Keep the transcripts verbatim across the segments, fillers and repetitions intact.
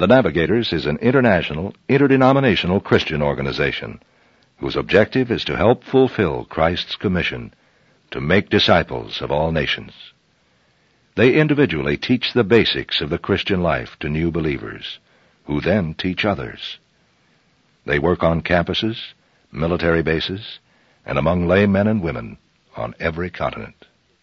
The Navigators is an international, interdenominational Christian organization whose objective is to help fulfill Christ's commission to make disciples of all nations. They individually teach the basics of the Christian life to new believers, who then teach others. They work on campuses, military bases, and among lay men and women on every continent.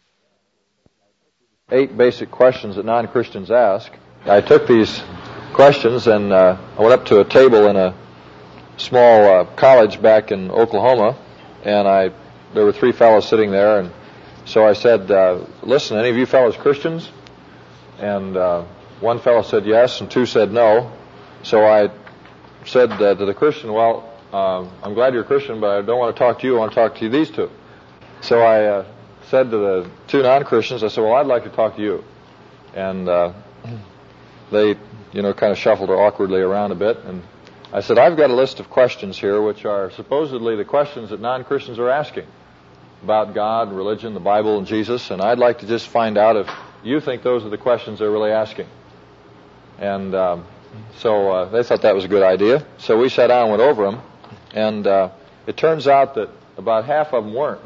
Eight basic questions that non-Christians ask. I took these questions and uh, I went up to a table in a small uh, college back in Oklahoma, and I there were three fellows sitting there, and so I said, uh, listen, any of you fellows Christians? And uh, one fellow said yes, and two said no. So I said uh, to the Christian, well, uh, I'm glad you're a Christian, but I don't want to talk to you, I want to talk to you, these two. So I uh, said to the two non-Christians, I said, well, I'd like to talk to you. And uh, they, you know, kind of shuffled awkwardly around a bit, and I said, I've got a list of questions here which are supposedly the questions that non-Christians are asking about God, religion, the Bible, and Jesus, and I'd like to just find out if you think those are the questions they're really asking. And um, so uh, they thought that was a good idea. So we sat down and went over them, and uh, it turns out that about half of them weren't.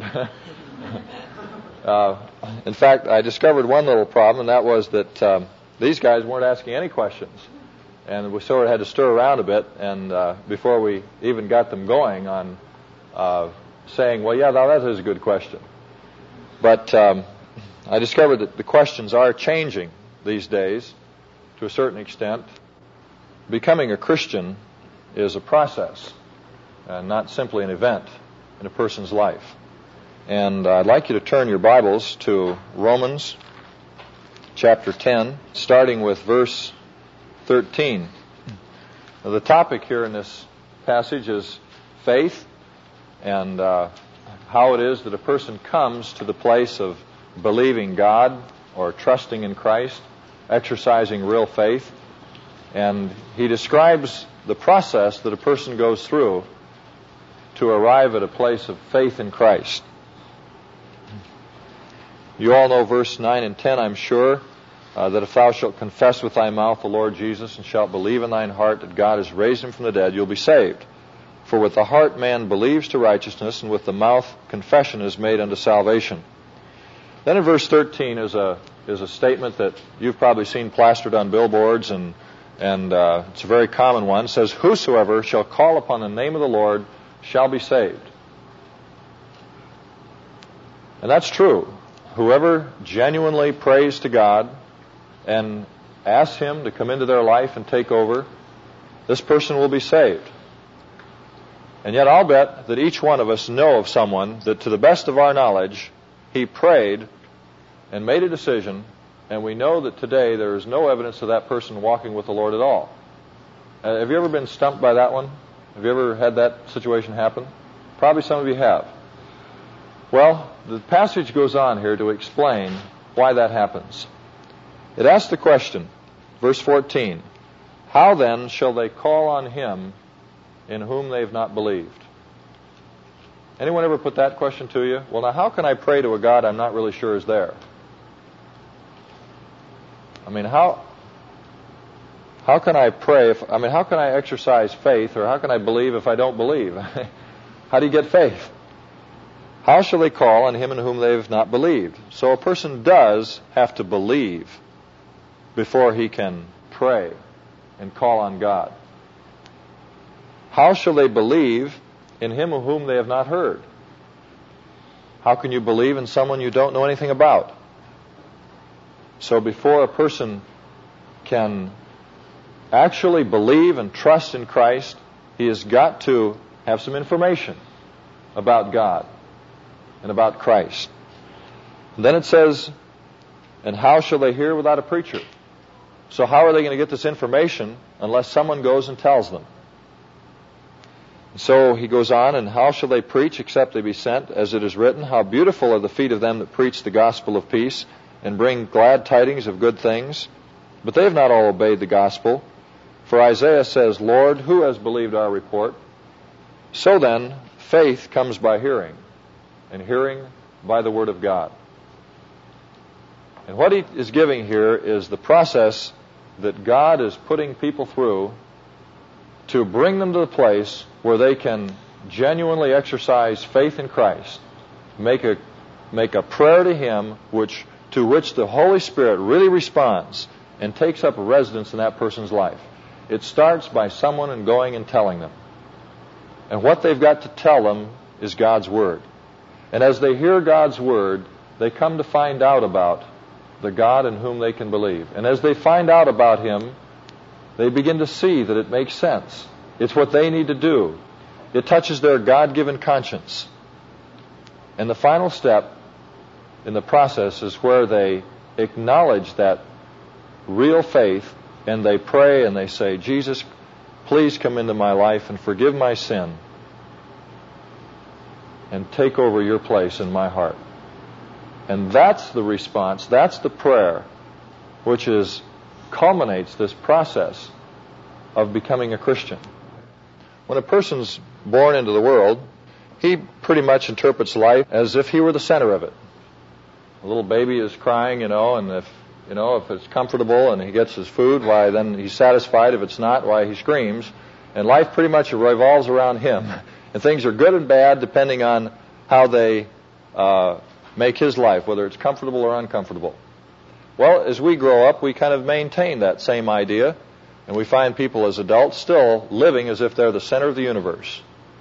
uh, in fact, I discovered one little problem, and that was that um, these guys weren't asking any questions. And we sort of had to stir around a bit, and uh, before we even got them going on uh, saying, well, yeah, now that is a good question. But um, I discovered that the questions are changing these days to a certain extent. Becoming a Christian is a process, uh, not simply an event in a person's life. And uh, I'd like you to turn your Bibles to Romans chapter ten, starting with verse thirteen. Now, the topic here in this passage is faith, and uh, how it is that a person comes to the place of believing God or trusting in Christ, exercising real faith. And he describes the process that a person goes through to arrive at a place of faith in Christ. You all know verse nine and ten, I'm sure. Uh, that if thou shalt confess with thy mouth the Lord Jesus, and shalt believe in thine heart that God has raised him from the dead, you'll be saved. For with the heart man believes to righteousness, and with the mouth confession is made unto salvation. Then in verse thirteen is a is a statement that you've probably seen plastered on billboards, and and uh, it's a very common one. It says, whosoever shall call upon the name of the Lord shall be saved. And that's true. Whoever genuinely prays to God and asks him to come into their life and take over, this person will be saved. And yet I'll bet that each one of us know of someone that, to the best of our knowledge, he prayed and made a decision, and we know that today there is no evidence of that person walking with the Lord at all. Uh, have you ever been stumped by that one? Have you ever had that situation happen? Probably some of you have. Well, the passage goes on here to explain why that happens. It asks the question, verse fourteen, how then shall they call on him in whom they've not believed? Anyone ever put that question to you? Well, now how can I pray to a God I'm not really sure is there? I mean, how how can I pray if, I mean, how can I exercise faith, or how can I believe if I don't believe? How do you get faith? How shall they call on him in whom they've not believed? So a person does have to believe before he can pray and call on God. How shall they believe in him of whom they have not heard? How can you believe in someone you don't know anything about? So before a person can actually believe and trust in Christ, he has got to have some information about God and about Christ. And then it says, and how shall they hear without a preacher? So how are they going to get this information unless someone goes and tells them? So he goes on, and how shall they preach except they be sent? As it is written, how beautiful are the feet of them that preach the gospel of peace, and bring glad tidings of good things. But they have not all obeyed the gospel. For Isaiah says, Lord, who has believed our report? So then, faith comes by hearing, and hearing by the word of God. And what he is giving here is the process that God is putting people through to bring them to the place where they can genuinely exercise faith in Christ, make a make a prayer to Him which to which the Holy Spirit really responds and takes up residence in that person's life. It starts by someone going and telling them. And what they've got to tell them is God's Word. And as they hear God's Word, they come to find out about the God in whom they can believe. And as they find out about Him, they begin to see that it makes sense. It's what they need to do. It touches their God-given conscience. And the final step in the process is where they acknowledge that real faith, and they pray and they say, Jesus, please come into my life and forgive my sin and take over your place in my heart. And that's the response, that's the prayer which is culminates this process of becoming a Christian. When a person's born into the world, he pretty much interprets life as if he were the center of it. A little baby is crying, you know, and if you know if it's comfortable and he gets his food, why then he's satisfied. If it's not, why he screams. And life pretty much revolves around him. And things are good and bad depending on how they uh, make his life, whether it's comfortable or uncomfortable. Well, as we grow up, we kind of maintain that same idea, and we find people as adults still living as if they're the center of the universe.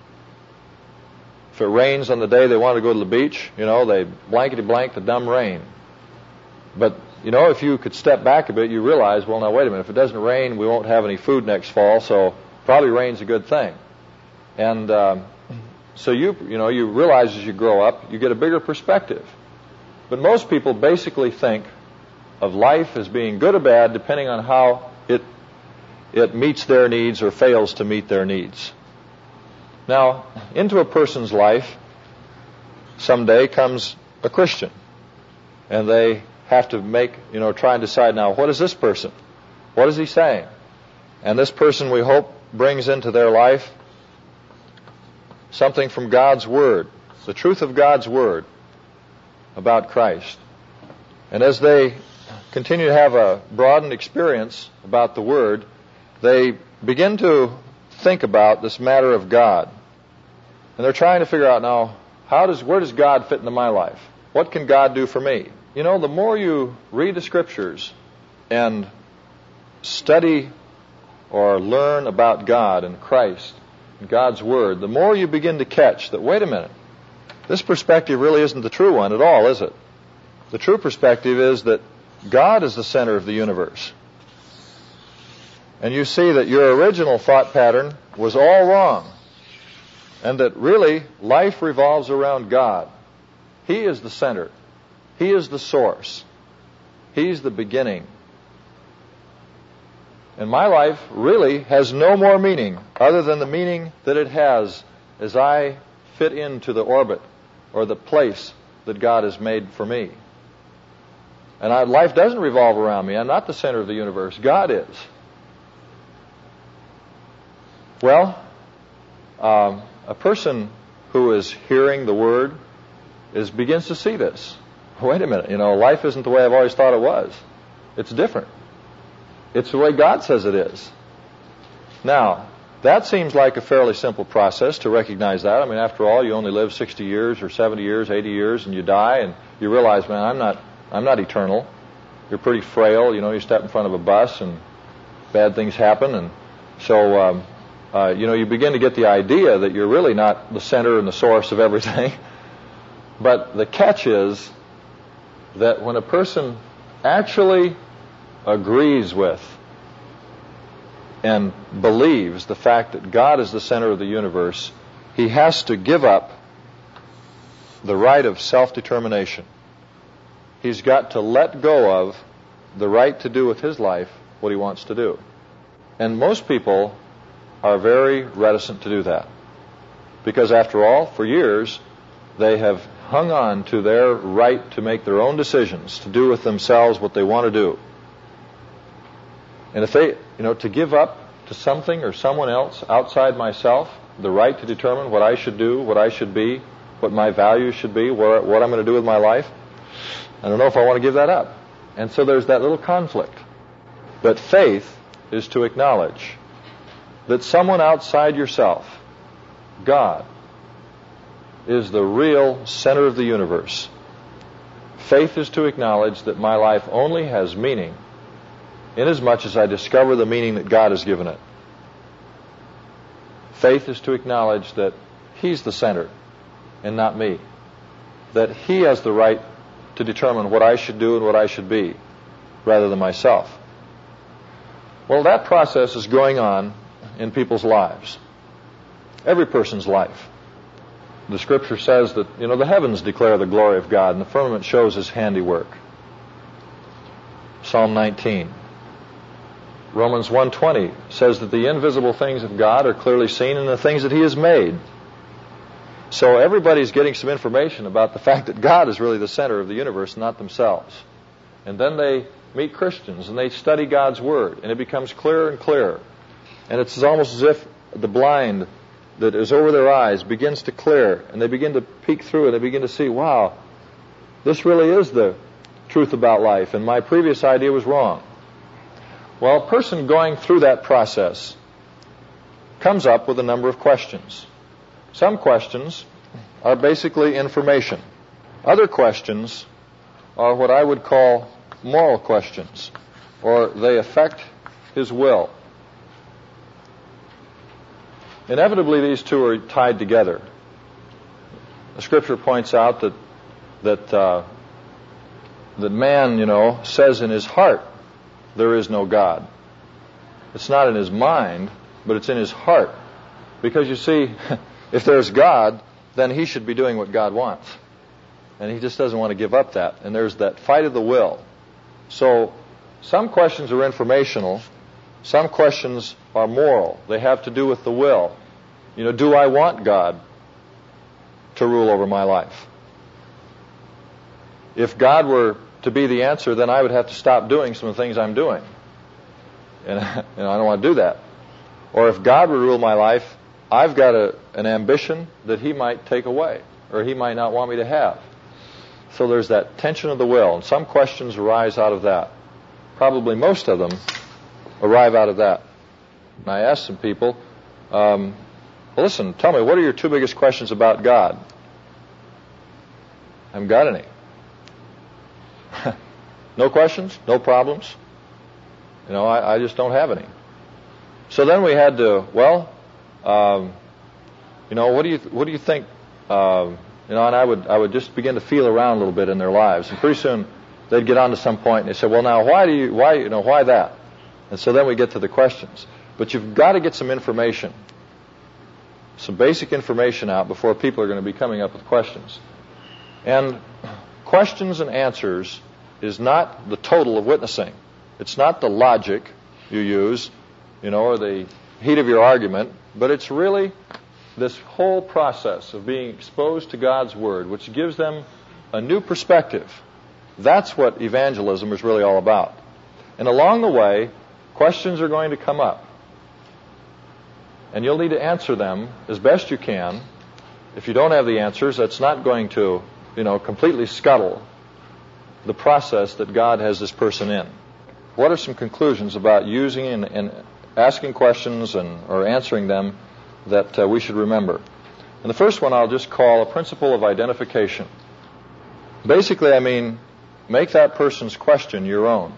If it rains on the day they want to go to the beach, you know, they blankety blank the dumb rain. But, you know, if you could step back a bit, you realize, well, now, wait a minute, if it doesn't rain, we won't have any food next fall, so probably rain's a good thing. And um, so you, you know, you realize as you grow up, you get a bigger perspective. But most people basically think of life as being good or bad depending on how it it meets their needs or fails to meet their needs. Now, into a person's life someday comes a Christian, and they have to make, you know, try and decide now, what is this person? What is he saying? And this person, we hope, brings into their life something from God's Word, the truth of God's Word about Christ. And as they continue to have a broadened experience about the Word, they begin to think about this matter of God. And they're trying to figure out now, how does where does God fit into my life? What can God do for me? You know, the more you read the Scriptures and study or learn about God and Christ and God's Word, the more you begin to catch that, wait a minute, this perspective really isn't the true one at all, is it? The true perspective is that God is the center of the universe. And you see that your original thought pattern was all wrong, and that really life revolves around God. He is the center. He is the source. He's the beginning. And my life really has no more meaning other than the meaning that it has as I fit into the orbit or the place that God has made for me. And I, life doesn't revolve around me. I'm not the center of the universe. God is. Well, um, a person who is hearing the Word is begins to see this. Wait a minute, you know, life isn't the way I've always thought it was. It's different. It's the way God says it is. Now, that seems like a fairly simple process to recognize that. I mean, after all, you only live sixty years or seventy years, eighty years, and you die, and you realize, man, I'm not, I'm not eternal. You're pretty frail. You know, you step in front of a bus, and bad things happen, and so, um, uh, you know, you begin to get the idea that you're really not the center and the source of everything. But the catch is that when a person actually agrees with and believes the fact that God is the center of the universe, he has to give up the right of self-determination. He's got to let go of the right to do with his life what he wants to do. And most people are very reticent to do that. Because after all, for years, they have hung on to their right to make their own decisions, to do with themselves what they want to do. And if they, you know, to give up to something or someone else outside myself, the right to determine what I should do, what I should be, what my values should be, what, what I'm going to do with my life, I don't know if I want to give that up. And so there's that little conflict. But faith is to acknowledge that someone outside yourself, God, is the real center of the universe. Faith is to acknowledge that my life only has meaning inasmuch as I discover the meaning that God has given it. Faith is to acknowledge that He's the center and not me. That He has the right to determine what I should do and what I should be, rather than myself. Well, that process is going on in people's lives. Every person's life. The Scripture says that, you know, the heavens declare the glory of God, and the firmament shows His handiwork. Psalm nineteen. Romans one twenty says that the invisible things of God are clearly seen in the things that He has made. So everybody's getting some information about the fact that God is really the center of the universe, not themselves. And then they meet Christians and they study God's Word, and it becomes clearer and clearer. And it's almost as if the blind that is over their eyes begins to clear, and they begin to peek through and they begin to see, wow, this really is the truth about life, and my previous idea was wrong. Well, a person going through that process comes up with a number of questions. Some questions are basically information. Other questions are what I would call moral questions, or they affect his will. Inevitably, these two are tied together. The Scripture points out that that uh, that man, you know, says in his heart, there is no God. It's not in his mind, but it's in his heart. Because you see, if there's God, then he should be doing what God wants. And he just doesn't want to give up that. And there's that fight of the will. So some questions are informational. Some questions are moral. They have to do with the will. You know, do I want God to rule over my life? If God were to be the answer, then I would have to stop doing some of the things I'm doing. And, and I don't want to do that. Or if God would rule my life, I've got a, an ambition that He might take away, or He might not want me to have. So there's that tension of the will, and some questions arise out of that. Probably most of them arrive out of that. And I asked some people, um, well, listen, tell me, what are your two biggest questions about God? I haven't got any. No questions, no problems. You know, I, I just don't have any. So then we had to, well, um, you know, what do you what do you think? Um, you know, and I would I would just begin to feel around a little bit in their lives, and pretty soon they'd get on to some point, and they said, well, now why do you why you know why that? And so then we get to the questions. But you've got to get some information, some basic information out before people are going to be coming up with questions. And questions and answers is not the total of witnessing. It's not the logic you use, you know, or the heat of your argument, but it's really this whole process of being exposed to God's Word, which gives them a new perspective. That's what evangelism is really all about. And along the way, questions are going to come up. And you'll need to answer them as best you can. If you don't have the answers, that's not going to, you know, completely scuttle the process that God has this person in. What are some conclusions about using and, and asking questions and or answering them that uh, we should remember? And the first one I'll just call a principle of identification. Basically, I mean, make that person's question your own.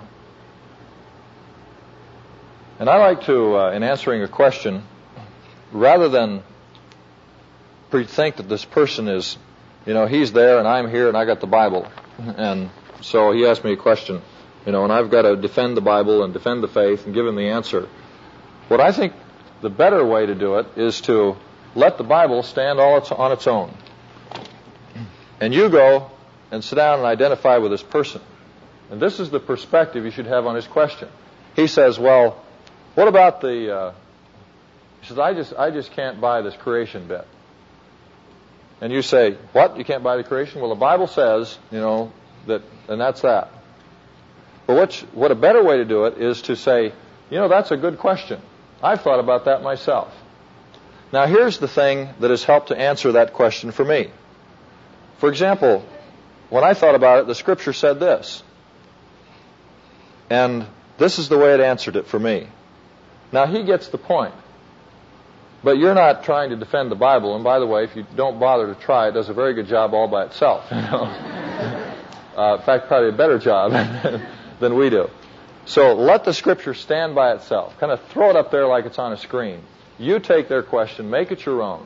And I like to, uh, in answering a question, rather than think that this person is, you know, he's there and I'm here and I got the Bible. And so he asked me a question, you know, and I've got to defend the Bible and defend the faith and give him the answer. What I think the better way to do it is to let the Bible stand all its, on its own. And you go and sit down and identify with this person. And this is the perspective you should have on his question. He says, well, what about the, uh, he says, I just, I just can't buy this creation bit. And you say, what? You can't buy the creation? Well, the Bible says, you know, that, and that's that. But what, what a better way to do it is to say, you know, that's a good question. I've thought about that myself. Now, here's the thing that has helped to answer that question for me. For example, when I thought about it, the Scripture said this. And This is the way it answered it for me. Now, he gets the point. But you're not trying to defend the Bible. And by the way, if you don't bother to try, it does a very good job all by itself. You know? uh, in fact, probably a better job than we do. So let the Scripture stand by itself. Kind of throw it up there like it's on a screen. You take their question, make it your own.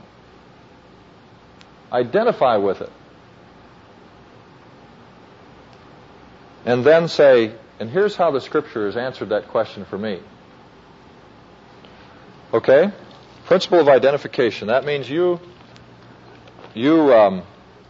Identify with it. And then say, and here's how the Scripture has answered that question for me. Okay? Principle of identification. That means you you um,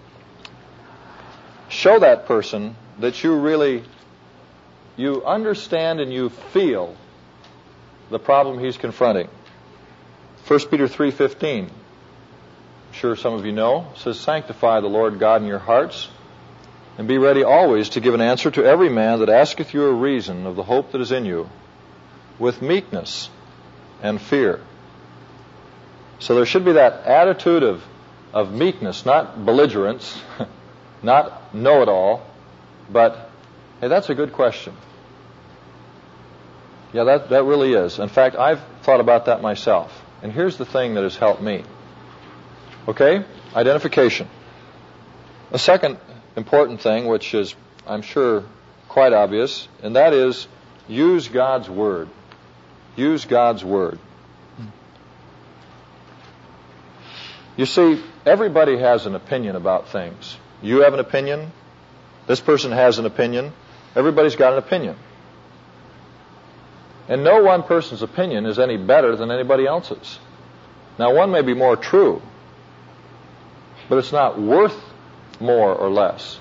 show that person that you really you understand and you feel the problem he's confronting. First Peter three fifteen. I'm sure some of you know. It says, "Sanctify the Lord God in your hearts, and be ready always to give an answer to every man that asketh you a reason of the hope that is in you, with meekness and fear." So there should be that attitude of, of meekness, not belligerence, not know-it-all, but, hey, that's a good question. Yeah, that, that really is. In fact, I've thought about that myself. And here's the thing that has helped me. Okay? Identification. A second important thing, which is, I'm sure, quite obvious, and that is use God's Word. Use God's Word. You see, everybody has an opinion about things. You have an opinion. This person has an opinion. Everybody's got an opinion. And no one person's opinion is any better than anybody else's. Now, one may be more true, but it's not worth more or less.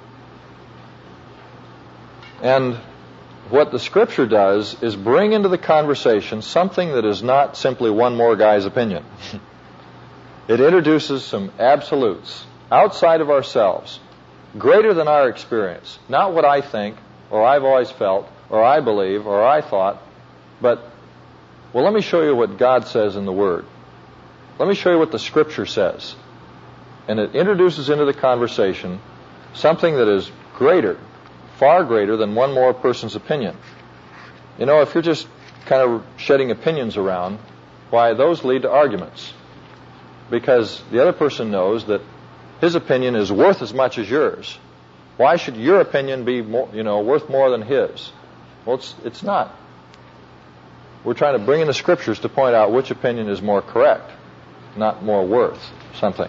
And what the Scripture does is bring into the conversation something that is not simply one more guy's opinion. It introduces some absolutes outside of ourselves, greater than our experience. Not what I think, or I've always felt, or I believe, or I thought, but, well, let me show you what God says in the Word. Let me show you what the Scripture says. And it introduces into the conversation something that is greater, far greater than one more person's opinion. You know, if you're just kind of shedding opinions around, why, those lead to arguments. Because the other person knows that his opinion is worth as much as yours. Why should your opinion be more, you know, worth more than his? Well, it's, it's not. We're trying to bring in the Scriptures to point out which opinion is more correct, not more worth something.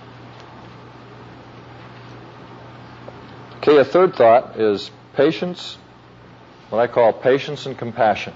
Okay, a third thought is patience, what I call patience and compassion.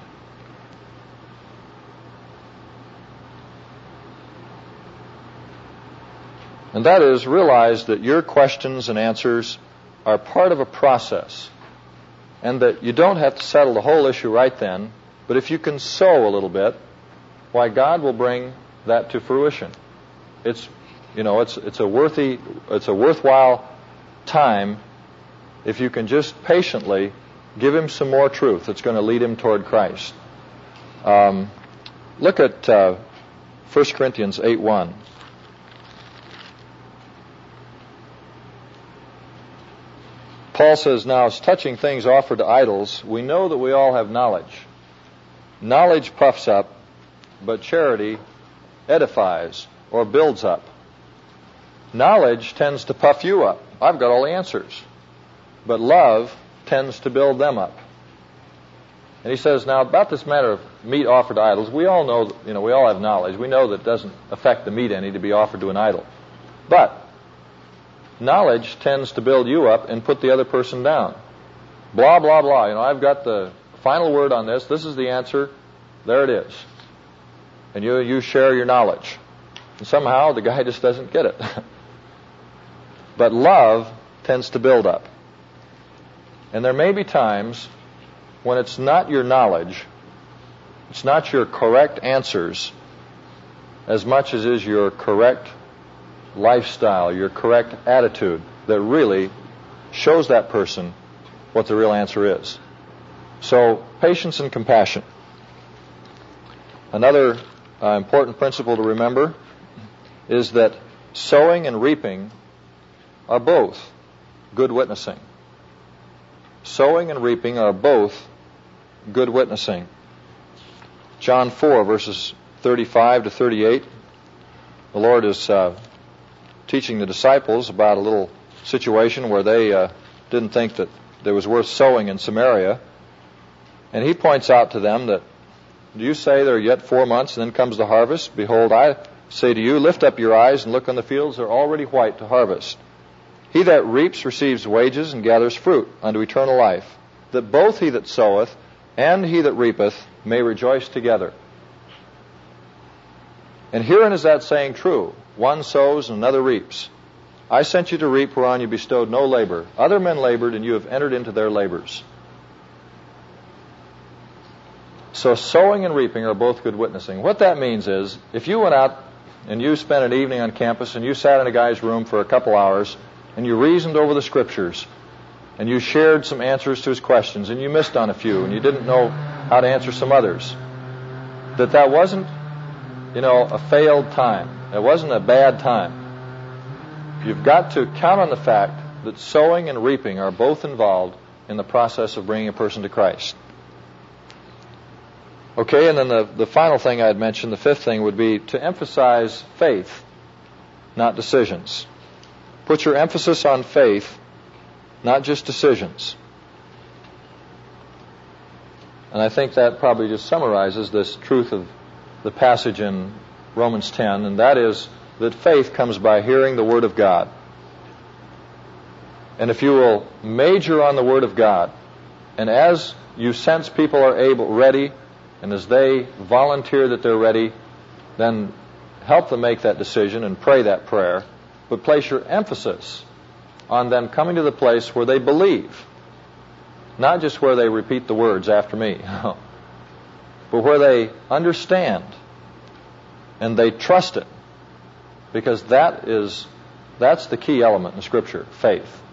And that is, realize that your questions and answers are part of a process, and that you don't have to settle the whole issue right then, but if you can sow a little bit, why, God will bring that to fruition. It's, you know, it's it's a worthy, it's a worthwhile time if you can just patiently give him some more truth that's going to lead him toward Christ. Um, look at uh, First Corinthians eight one. Paul says, "Now, as touching things offered to idols, we know that we all have knowledge. Knowledge puffs up, but charity edifies or builds up." Knowledge tends to puff you up. I've got all the answers. But love tends to build them up. And he says, now, about this matter of meat offered to idols, we all know, you know, we all have knowledge. We know that it doesn't affect the meat any to be offered to an idol. But knowledge tends to build you up and put the other person down. Blah, blah, blah. You know, I've got the final word on this. This is the answer. There it is. And you you share your knowledge. And somehow the guy just doesn't get it. But love tends to build up. And there may be times when it's not your knowledge, it's not your correct answers, as much as is your correct lifestyle, your correct attitude, that really shows that person what the real answer is. So, patience and compassion. Another uh, important principle to remember is that sowing and reaping are both good witnessing. Sowing and reaping are both good witnessing. John four, verses thirty-five to thirty-eight. The Lord is uh, teaching the disciples about a little situation where they uh, didn't think that it was worth sowing in Samaria. And He points out to them that, do you say there are yet four months and then comes the harvest? Behold, I say to you, lift up your eyes and look on the fields, they're already white to harvest. He that reaps receives wages and gathers fruit unto eternal life, that both he that soweth and he that reapeth may rejoice together. And herein is that saying true, one sows and another reaps. I sent you to reap whereon you bestowed no labor. Other men labored, and you have entered into their labors. So sowing and reaping are both good witnessing. What that means is, if you went out and you spent an evening on campus and you sat in a guy's room for a couple hours and you reasoned over the Scriptures and you shared some answers to his questions and you missed on a few and you didn't know how to answer some others, that that wasn't, you know, a failed time. It wasn't a bad time. You've got to count on the fact that sowing and reaping are both involved in the process of bringing a person to Christ. Okay, and then the, the final thing I'd mention, the fifth thing, would be to emphasize faith, not decisions. Put your emphasis on faith, not just decisions. And I think that probably just summarizes this truth of the passage in Romans ten, and that is that faith comes by hearing the Word of God. And if you will major on the Word of God, and as you sense people are able, ready, and as they volunteer that they're ready, then help them make that decision and pray that prayer, but place your emphasis on them coming to the place where they believe, not just where they repeat the words after me, but where they understand and they trust it, because that is that's the key element in Scripture, faith.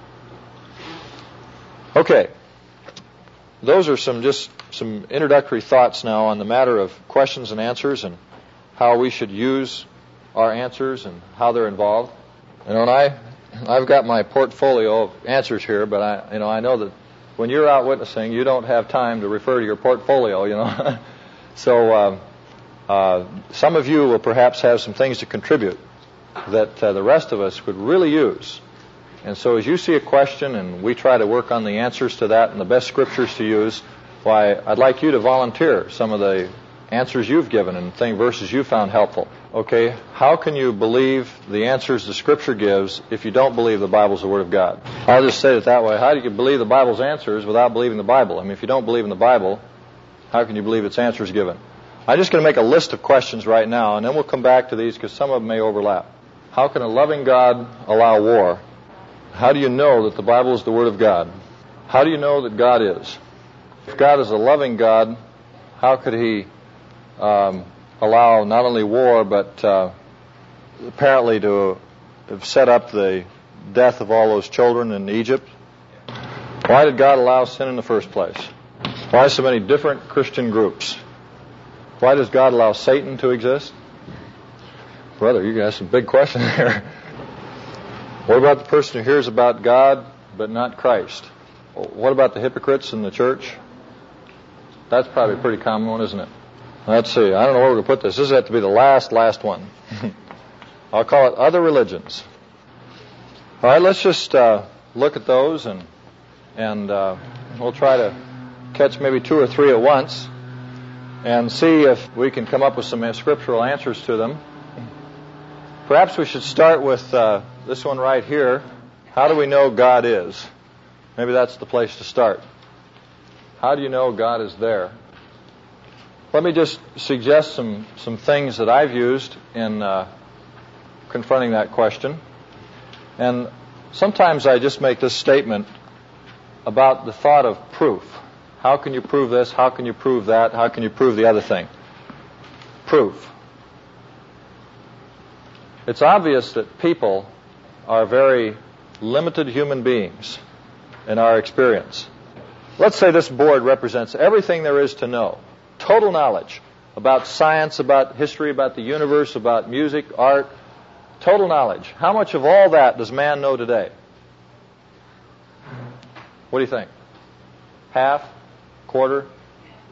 Okay, those are some just some introductory thoughts now on the matter of questions and answers and how we should use our answers and how they're involved. You know, and I, I've got my portfolio of answers here, but I, you know, I know that when you're out witnessing, you don't have time to refer to your portfolio, you know. so um, uh, some of you will perhaps have some things to contribute that uh, the rest of us would really use. And so as you see a question and we try to work on the answers to that and the best scriptures to use, why, I'd like you to volunteer some of the answers you've given and thing verses you found helpful. Okay, how can you believe the answers the Scripture gives if you don't believe the Bible's the Word of God? I'll just say it that way. How do you believe the Bible's answers without believing the Bible? I mean, if you don't believe in the Bible, how can you believe its answers given? I'm just going to make a list of questions right now, and then we'll come back to these because some of them may overlap. How can a loving God allow war? How do you know that the Bible is the Word of God? How do you know that God is? If God is a loving God, how could He um, allow not only war, but uh, apparently to have set up the death of all those children in Egypt? Why did God allow sin in the first place? Why so many different Christian groups? Why does God allow Satan to exist? Brother, you got some big questions there. What about the person who hears about God but not Christ? What about the hypocrites in the church? That's probably a pretty common one, isn't it? Let's see. I don't know where we're going to put this. This has to be the last, last one. I'll call it other religions. All right, let's just uh, look at those, and and uh, we'll try to catch maybe two or three at once and see if we can come up with some scriptural answers to them. Perhaps we should start with uh, this one right here. How do we know God is? Maybe that's the place to start. How do you know God is there? Let me just suggest some, some things that I've used in uh, confronting that question. And sometimes I just make this statement about the thought of proof. How can you prove this? How can you prove that? How can you prove the other thing? Proof. It's obvious that people are very limited human beings in our experience. Let's say this board represents everything there is to know. Total knowledge about science, about history, about the universe, about music, art. Total knowledge. How much of all that does man know today? What do you think? Half? Quarter?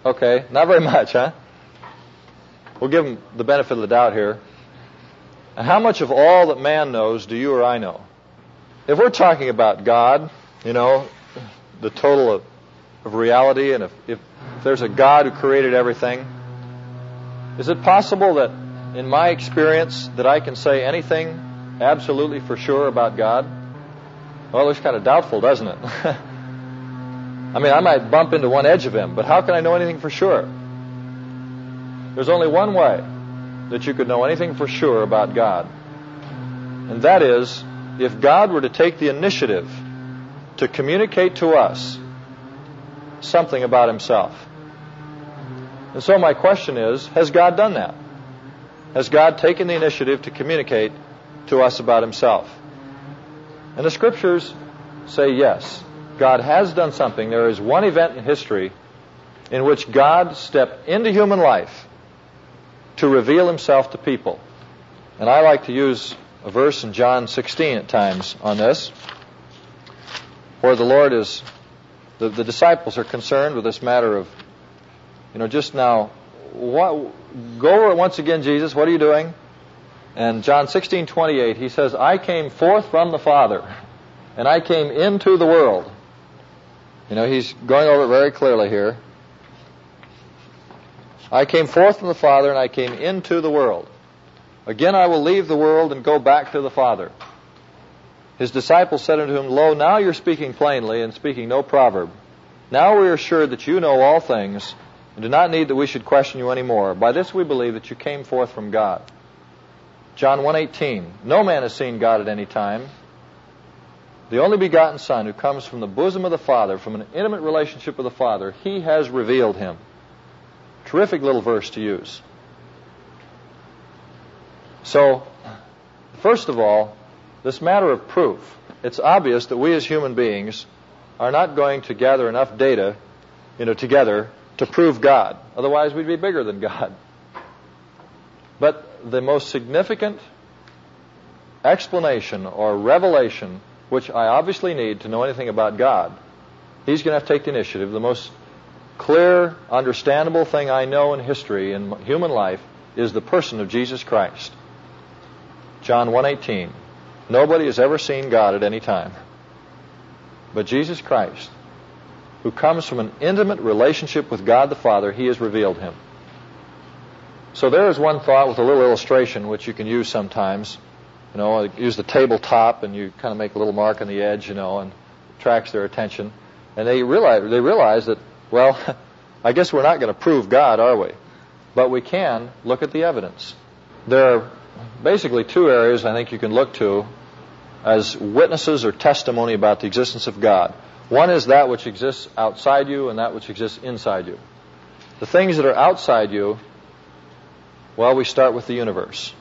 Okay, not very much, huh? We'll give them the benefit of the doubt here. And how much of all that man knows do you or I know? If we're talking about God, you know, the total of, of reality, and if, if there's a God who created everything, is it possible that in my experience that I can say anything absolutely for sure about God? Well, it looks kind of doubtful, doesn't it? I mean, I might bump into one edge of Him, but how can I know anything for sure? There's only one way that you could know anything for sure about God. And that is, if God were to take the initiative to communicate to us something about Himself. And so my question is, has God done that? Has God taken the initiative to communicate to us about Himself? And the Scriptures say yes. God has done something. There is one event in history in which God stepped into human life to reveal Himself to people. And I like to use a verse in John sixteen at times on this, where the Lord is, the, the disciples are concerned with this matter of, you know, just now, what, go over it once again, Jesus, what are you doing? And John sixteen twenty-eight, He says, I came forth from the Father, and I came into the world. You know, He's going over it very clearly here. I came forth from the Father, and I came into the world. Again I will leave the world and go back to the Father. His disciples said unto Him, Lo, now you're speaking plainly and speaking no proverb. Now we are assured that you know all things, and do not need that we should question you any more. By this we believe that you came forth from God. John one eighteen, no man has seen God at any time. The only begotten Son, who comes from the bosom of the Father, from an intimate relationship with the Father, He has revealed Him. Terrific little verse to use. So, first of all, this matter of proof. It's obvious that we as human beings are not going to gather enough data, you know, together to prove God. Otherwise, we'd be bigger than God. But the most significant explanation or revelation, which I obviously need to know anything about God, He's going to have to take the initiative. The most clear, understandable thing I know in history, in human life, is the person of Jesus Christ. John one eighteen. Nobody has ever seen God at any time. But Jesus Christ, who comes from an intimate relationship with God the Father, He has revealed Him. So there is one thought with a little illustration which you can use sometimes. You know, use the tabletop and you kind of make a little mark on the edge, you know, and it attracts their attention. And they realize, they realize that, well, I guess we're not going to prove God, are we? But we can look at the evidence. There are basically two areas I think you can look to as witnesses or testimony about the existence of God. One is that which exists outside you and that which exists inside you. The things that are outside you, well, we start with the universe.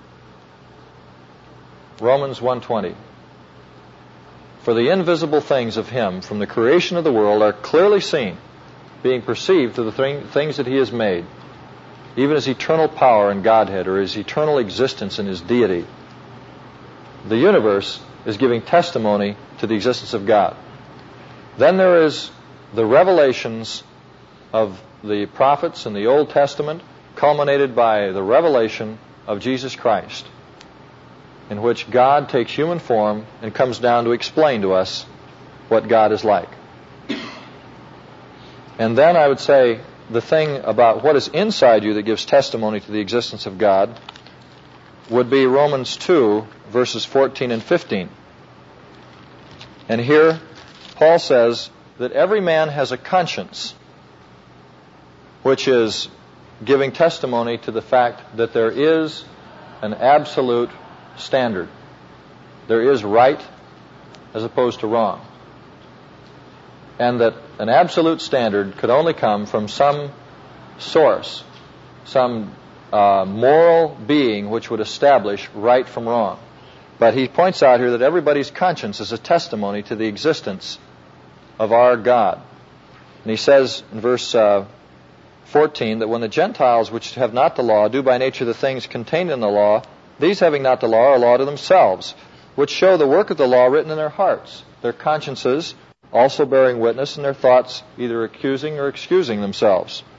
Romans one twenty. For the invisible things of Him from the creation of the world are clearly seen, being perceived through the th- things that He has made, even His eternal power and Godhead, or His eternal existence and His deity. The universe is giving testimony to the existence of God. Then there is the revelations of the prophets in the Old Testament, culminated by the revelation of Jesus Christ, in which God takes human form and comes down to explain to us what God is like. And then I would say the thing about what is inside you that gives testimony to the existence of God would be Romans two, verses fourteen and fifteen. And here Paul says that every man has a conscience, which is giving testimony to the fact that there is an absolute standard. There is right as opposed to wrong. And that an absolute standard could only come from some source, some uh, moral being which would establish right from wrong. But he points out here that everybody's conscience is a testimony to the existence of our God. And he says in verse uh, fourteen that when the Gentiles which have not the law do by nature the things contained in the law, these having not the law are a law to themselves, which show the work of the law written in their hearts, their consciences also bearing witness, and their thoughts either accusing or excusing themselves.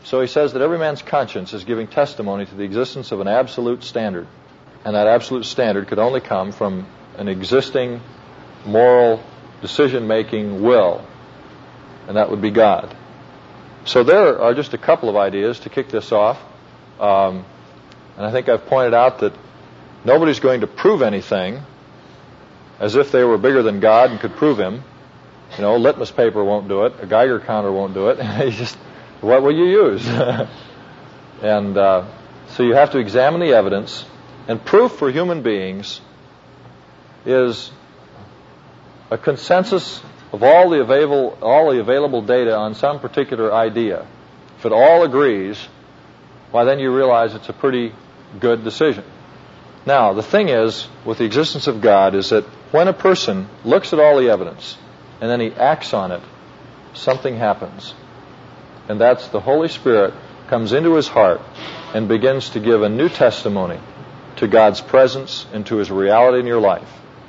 So he says that every man's conscience is giving testimony to the existence of an absolute standard. And that absolute standard could only come from an existing moral decision-making will. And that would be God. So there are just a couple of ideas to kick this off. Um, and I think I've pointed out that nobody's going to prove anything as if they were bigger than God and could prove him. You know, litmus paper won't do it. A Geiger counter won't do it. You just, what will you use? and uh, so you have to examine the evidence. And proof for human beings is a consensus of all the available all the available data on some particular idea. If it all agrees, why then you realize it's a pretty good decision. Now, the thing is, with the existence of God, is that when a person looks at all the evidence and then he acts on it, something happens. And that's the Holy Spirit comes into his heart and begins to give a new testimony to God's presence and to his reality in your life.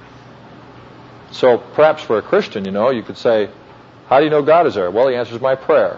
So perhaps for a Christian, you know, you could say, how do you know God is there? Well, he answers my prayer.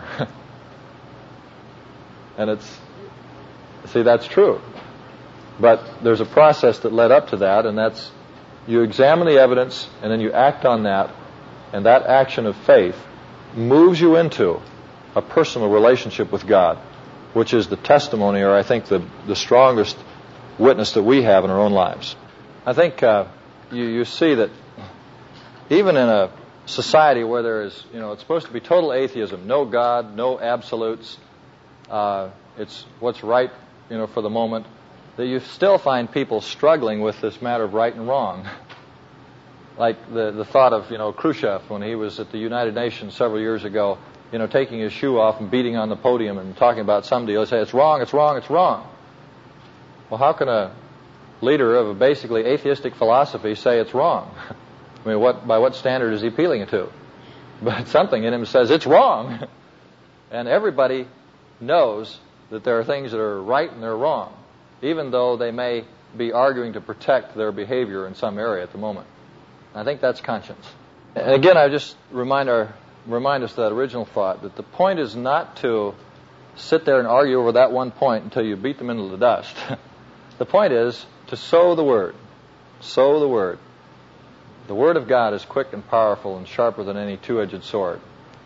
And it's, see, that's true. But there's a process that led up to that, and that's you examine the evidence and then you act on that, and that action of faith moves you into a personal relationship with God, which is the testimony, or I think the, the strongest witness that we have in our own lives. I think uh, you, you see that even in a society where there is, you know, it's supposed to be total atheism, no God, no absolutes, uh, it's what's right, you know, for the moment, that you still find people struggling with this matter of right and wrong. Like the, the thought of, you know, Khrushchev when he was at the United Nations several years ago, you know, taking his shoe off and beating on the podium and talking about some deal. He say, it's wrong, it's wrong, it's wrong. Well, how can a leader of a basically atheistic philosophy say it's wrong? I mean, what by what standard is he appealing it to? But something in him says it's wrong. And everybody knows that there are things that are right and they're wrong, even though they may be arguing to protect their behavior in some area at the moment. I think that's conscience. And again, I just remind our remind us of that original thought, that the point is not to sit there and argue over that one point until you beat them into the dust. The point is to sow the Word. Sow the Word. The Word of God is quick and powerful and sharper than any two-edged sword.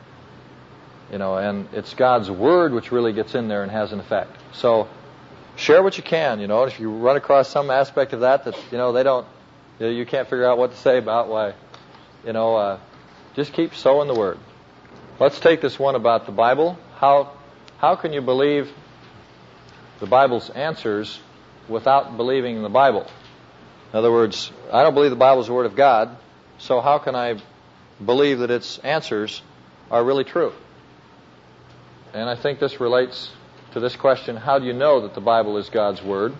You know, and it's God's Word which really gets in there and has an effect. So share what you can, you know. If you run across some aspect of that that, you know, they don't, you know, you can't figure out what to say about, why, you know, uh, just keep sowing the Word. Let's take this one about the Bible. How how can you believe the Bible's answers without believing in the Bible? In other words, I don't believe the Bible is the Word of God, so how can I believe that its answers are really true? And I think this relates to this question, how do you know that the Bible is God's Word?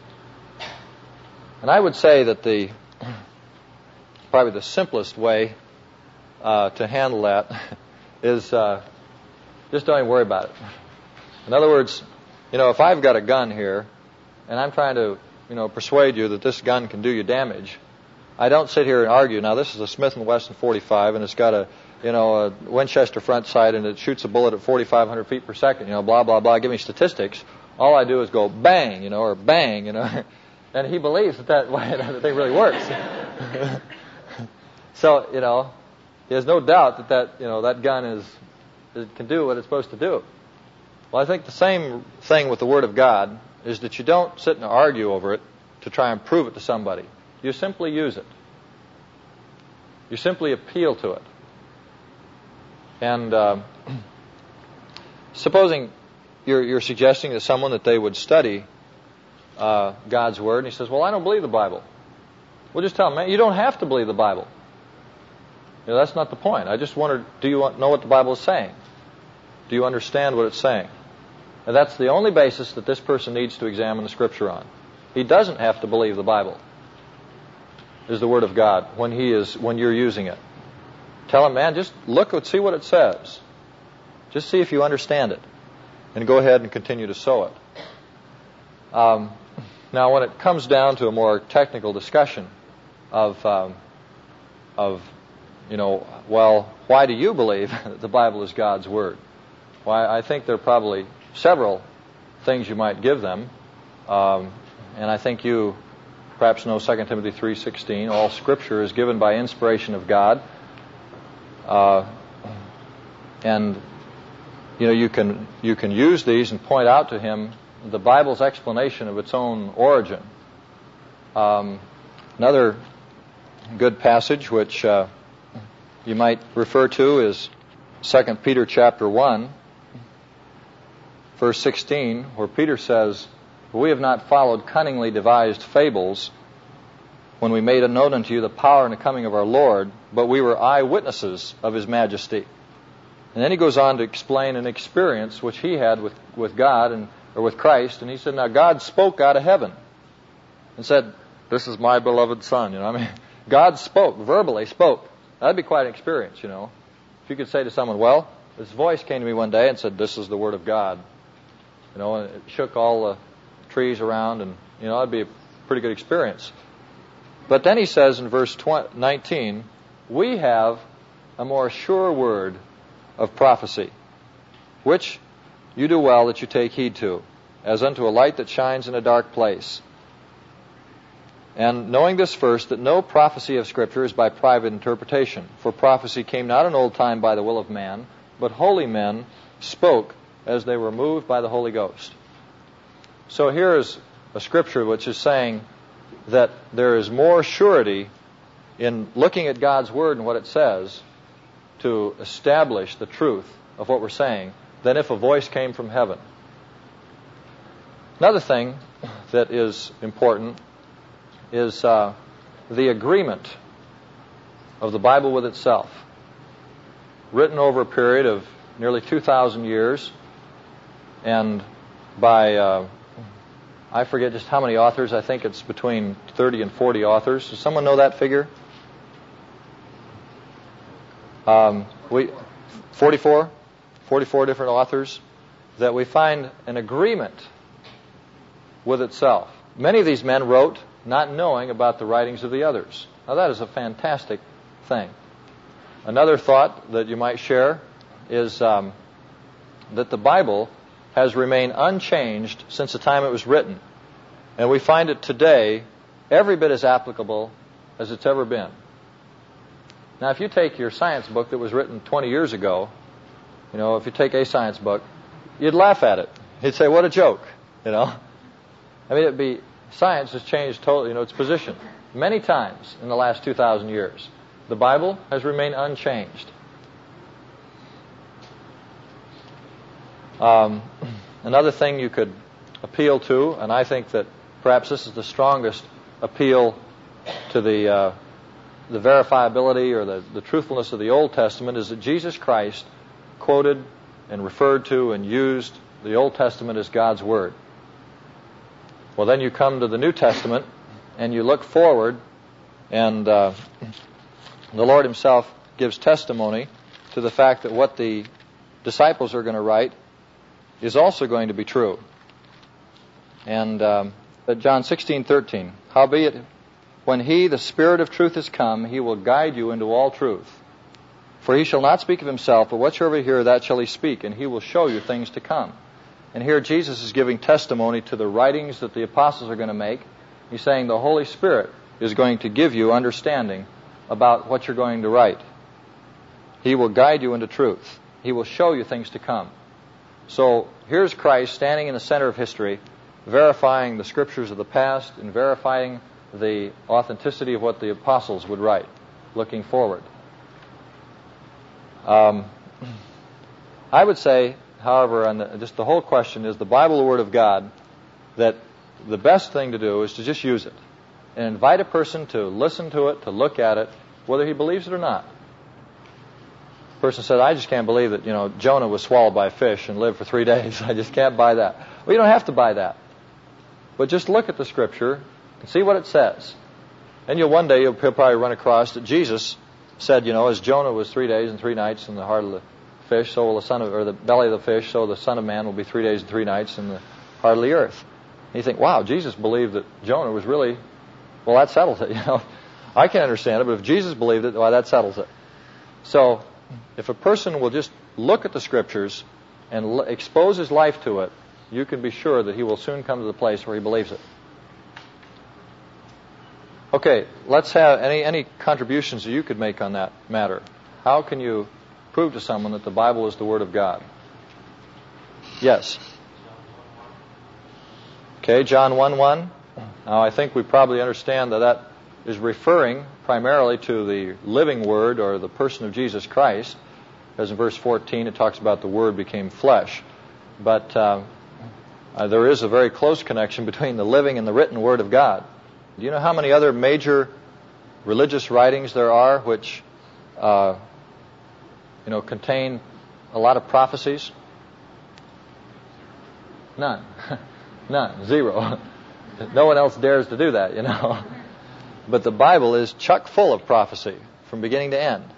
And I would say that the probably the simplest way uh, to handle that is uh, just don't even worry about it. In other words, you know, if I've got a gun here and I'm trying to, you know, persuade you that this gun can do you damage, I don't sit here and argue. Now, this is a Smith and Wesson forty-five, and it's got a, you know, a Winchester front sight, and it shoots a bullet at forty-five hundred feet per second. You know, blah blah blah. Give me statistics. All I do is go bang, you know, or bang, you know, and he believes that that, that thing really works. So, you know, he has no doubt that that, you know, that gun is it can do what it's supposed to do. Well, I think the same thing with the Word of God is that you don't sit and argue over it to try and prove it to somebody. You simply use it. You simply appeal to it. And uh, supposing you're, you're suggesting to someone that they would study uh, God's Word, and he says, well, I don't believe the Bible. Well, just tell him, man, you don't have to believe the Bible. You know, that's not the point. I just wondered, do you know what the Bible is saying? Do you understand what it's saying? And that's the only basis that this person needs to examine the Scripture on. He doesn't have to believe the Bible is the Word of God when he is when you're using it. Tell him, man, just look and see what it says. Just see if you understand it. And go ahead and continue to sow it. Um, now, when it comes down to a more technical discussion of, um, of, you know, well, why do you believe that the Bible is God's Word? Why, I think there are probably several things you might give them. Um, and I think you perhaps know Second Timothy three sixteen. All Scripture is given by inspiration of God. Uh, and, you know, you can you can use these and point out to him the Bible's explanation of its own origin. Um, another good passage which uh, you might refer to is Second Peter chapter one, verse sixteen, where Peter says, "We have not followed cunningly devised fables when we made known unto you the power and the coming of our Lord, but we were eyewitnesses of His majesty." And then he goes on to explain an experience which he had with, with God and or with Christ, and he said, "Now God spoke out of heaven and said, 'This is my beloved Son.'" You know, I mean, God spoke, verbally spoke. That'd be quite an experience, you know. If you could say to someone, "Well, this voice came to me one day and said, 'This is the Word of God.'" You know, and it shook all the trees around, and, you know, that'd be a pretty good experience. But then he says in verse nineteen, "We have a more sure word of prophecy, which you do well that you take heed to, as unto a light that shines in a dark place. And knowing this first, that no prophecy of Scripture is by private interpretation. For prophecy came not in old time by the will of man, but holy men spoke as they were moved by the Holy Ghost." So here is a Scripture which is saying that there is more surety in looking at God's Word and what it says to establish the truth of what we're saying than if a voice came from heaven. Another thing that is important is uh, the agreement of the Bible with itself, written over a period of nearly two thousand years, and by, uh, I forget just how many authors. I think it's between thirty and forty authors. Does someone know that figure? Um, we forty-four? forty-four different authors, that we find an agreement with itself. Many of these men wrote not knowing about the writings of the others. Now that is a fantastic thing. Another thought that you might share is um, that the Bible has remained unchanged since the time it was written. And we find it today every bit as applicable as it's ever been. Now, if you take your science book that was written twenty years ago, you know, if you take a science book, you'd laugh at it. You'd say, "What a joke," you know. I mean, it'd be, science has changed totally, you know, its position many times in the last two thousand years. The Bible has remained unchanged. Um, another thing you could appeal to, and I think that perhaps this is the strongest appeal to the uh, the verifiability or the, the truthfulness of the Old Testament, is that Jesus Christ quoted and referred to and used the Old Testament as God's Word. Well, then you come to the New Testament and you look forward, and uh, the Lord Himself gives testimony to the fact that what the disciples are going to write is also going to be true. And um, John sixteen thirteen, "Howbeit, when He, the Spirit of truth, is come, He will guide you into all truth. For He shall not speak of Himself, but whatsoever He hear, that shall He speak, and He will show you things to come." And here Jesus is giving testimony to the writings that the apostles are going to make. He's saying the Holy Spirit is going to give you understanding about what you're going to write. He will guide you into truth. He will show you things to come. So here's Christ standing in the center of history, verifying the Scriptures of the past and verifying the authenticity of what the apostles would write, looking forward. Um, I would say, however, on the, just the whole question, is the Bible the Word of God, that the best thing to do is to just use it and invite a person to listen to it, to look at it, whether he believes it or not. The person said, "I just can't believe that, you know, Jonah was swallowed by a fish and lived for three days. I just can't buy that." Well, you don't have to buy that. But just look at the Scripture and see what it says. And you'll one day, you'll probably run across that Jesus said, you know, as Jonah was three days and three nights in the heart of the fish, so will the son of, or the belly of the fish, so the Son of Man will be three days and three nights in the heart of the earth. And you think, wow, Jesus believed that Jonah was really, well, that settles it, you know. I can understand it, but if Jesus believed it, well, that settles it. So, if a person will just look at the Scriptures and l- expose his life to it, you can be sure that he will soon come to the place where he believes it. Okay, let's have any any contributions that you could make on that matter. How can you prove to someone that the Bible is the Word of God? Yes. Okay, John one one. Now, I think we probably understand that that is referring primarily to the living Word or the person of Jesus Christ. As in verse fourteen, it talks about the Word became flesh. But uh, uh, there is a very close connection between the living and the written Word of God. Do you know how many other major religious writings there are which, uh, you know, contain a lot of prophecies? None. None. Zero. No one else dares to do that, you know. But the Bible is chock full of prophecy from beginning to end.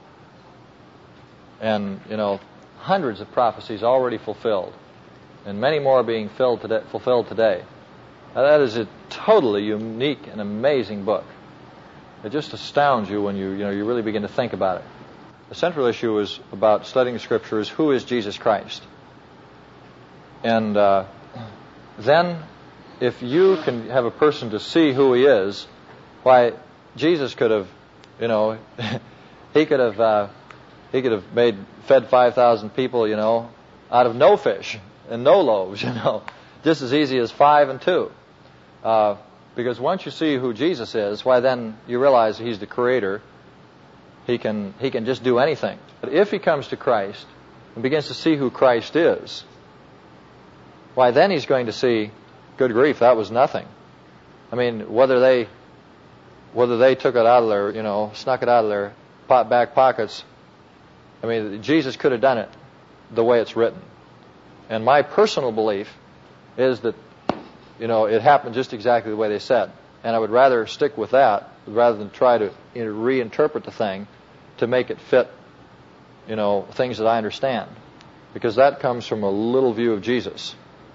And, you know, hundreds of prophecies already fulfilled. And many more being filled today, fulfilled today. Now, that is a totally unique and amazing book. It just astounds you when you, you know, you really begin to think about it. The central issue is about studying the Scriptures, who is Jesus Christ? And uh, then, if you can have a person to see who he is, why, Jesus could have, you know, he could have, uh, he could have made, fed five thousand people, you know, out of no fish and no loaves, you know, just as easy as five and two. Uh, because once you see who Jesus is, why then you realize he's the Creator. He can, he can just do anything. But if he comes to Christ and begins to see who Christ is, why then he's going to see, good grief, that was nothing. I mean, whether they, whether they took it out of their, you know, snuck it out of their pot back pockets, I mean, Jesus could have done it the way it's written. And my personal belief is that, you know, it happened just exactly the way they said. And I would rather stick with that rather than try to, you know, reinterpret the thing to make it fit, you know, things that I understand. Because that comes from a little view of Jesus.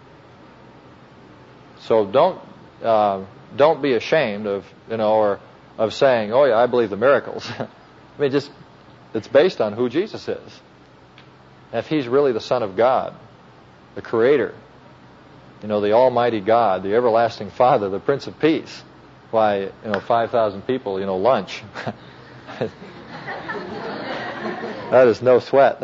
So don't uh, don't be ashamed of, you know, or of saying, oh yeah, I believe the miracles. I mean, just, it's based on who Jesus is. And if he's really the Son of God, the Creator, you know, the Almighty God, the Everlasting Father, the Prince of Peace, why, you know, five thousand people, you know, lunch. That is no sweat.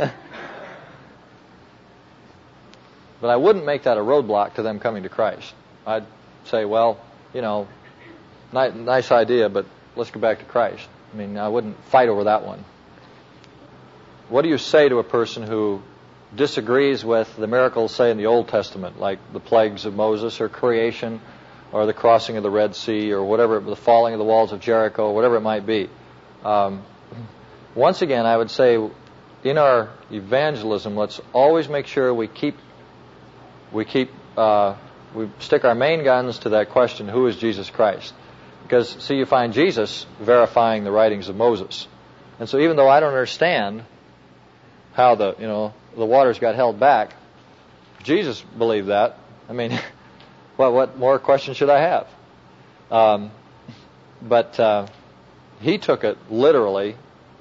But I wouldn't make that a roadblock to them coming to Christ. I'd say, well, you know, ni- nice idea, but let's go back to Christ. I mean, I wouldn't fight over that one. What do you say to a person who disagrees with the miracles, say, in the Old Testament, like the plagues of Moses or creation or the crossing of the Red Sea or whatever, the falling of the walls of Jericho, whatever it might be? Um, once again, I would say in our evangelism, let's always make sure we keep we keep uh, we stick our main guns to that question: who is Jesus Christ? Because see, you find Jesus verifying the writings of Moses, and so even though I don't understand how the you know the waters got held back, Jesus believed that. I mean, well, what more questions should I have? Um, but uh, he took it literally,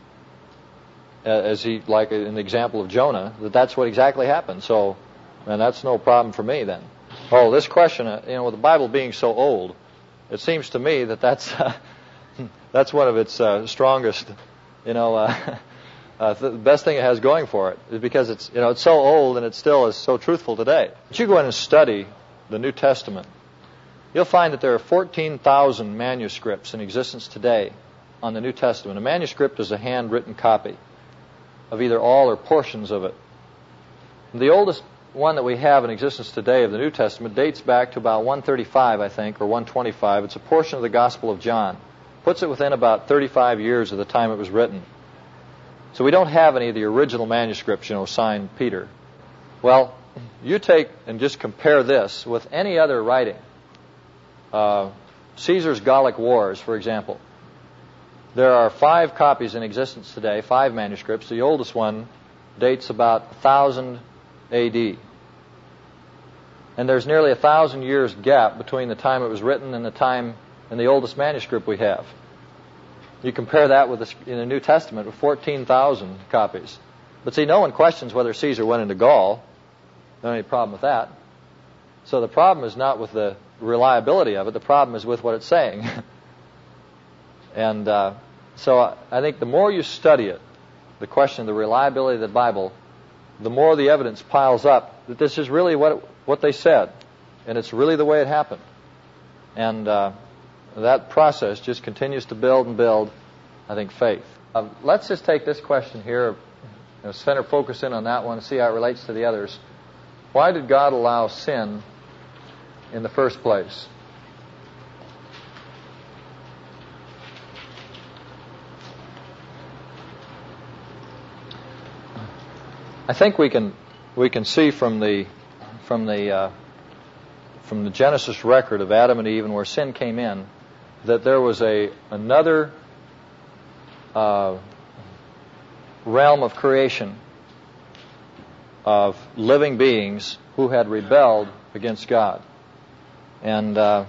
as he, like in the example of Jonah, that that's what exactly happened. So, and that's no problem for me then. Oh, this question, uh, you know, with the Bible being so old, it seems to me that that's uh, that's one of its uh, strongest, you know, uh, uh, the best thing it has going for it is because it's, you know, it's so old and it still is so truthful today. But you go in and study the New Testament, you'll find that there are fourteen thousand manuscripts in existence today on the New Testament. A manuscript is a handwritten copy of either all or portions of it. The oldest one that we have in existence today of the New Testament dates back to about one thirty-five, I think, or one twenty-five. It's a portion of the Gospel of John. Puts it within about thirty-five years of the time it was written. So we don't have any of the original manuscripts, you know, signed Peter. Well, you take and just compare this with any other writing. Uh, Caesar's Gallic Wars, for example. There are five copies in existence today, five manuscripts. The oldest one dates about one thousand A D And there's nearly a thousand years gap between the time it was written and the time and the oldest manuscript we have. You compare that with the, in the New Testament with fourteen thousand copies. But see, no one questions whether Caesar went into Gaul. There's any problem with that. So the problem is not with the reliability of it. The problem is with what it's saying. and uh, so I, I think the more you study it, the question of the reliability of the Bible, the more the evidence piles up that this is really what it, what they said, and it's really the way it happened. And uh, that process just continues to build and build, I think, faith. Uh, let's just take this question here, you know, center focus in on that one, and see how it relates to the others. Why did God allow sin in the first place? I think we can we can see from the from the uh, from the Genesis record of Adam and Eve and where sin came in that there was a another uh, realm of creation of living beings who had rebelled against God. And uh,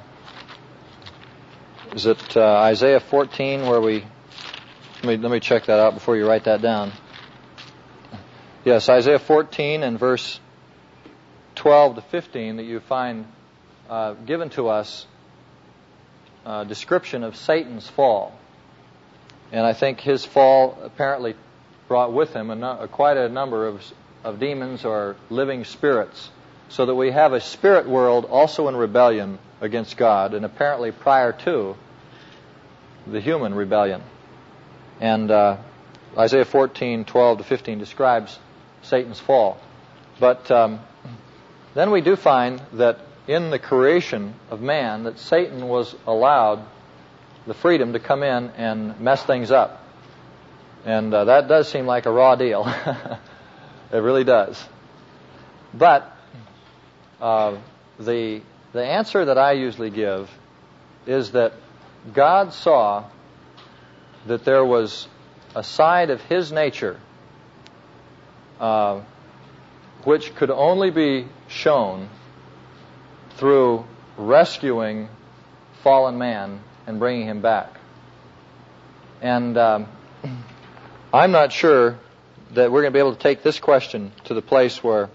is it uh, Isaiah fourteen where we let me let me check that out before you write that down. Yes, Isaiah fourteen and verse twelve to fifteen that you find uh, given to us a description of Satan's fall. And I think his fall apparently brought with him a no, quite a number of, of demons or living spirits, so that we have a spirit world also in rebellion against God, and apparently prior to the human rebellion. And uh, Isaiah fourteen, twelve to fifteen describes Satan's fall. But um, then we do find that in the creation of man that Satan was allowed the freedom to come in and mess things up. And uh, that does seem like a raw deal. It really does. But uh, the the answer that I usually give is that God saw that there was a side of His nature Uh, which could only be shown through rescuing fallen man and bringing him back. And um, I'm not sure that we're going to be able to take this question to the place where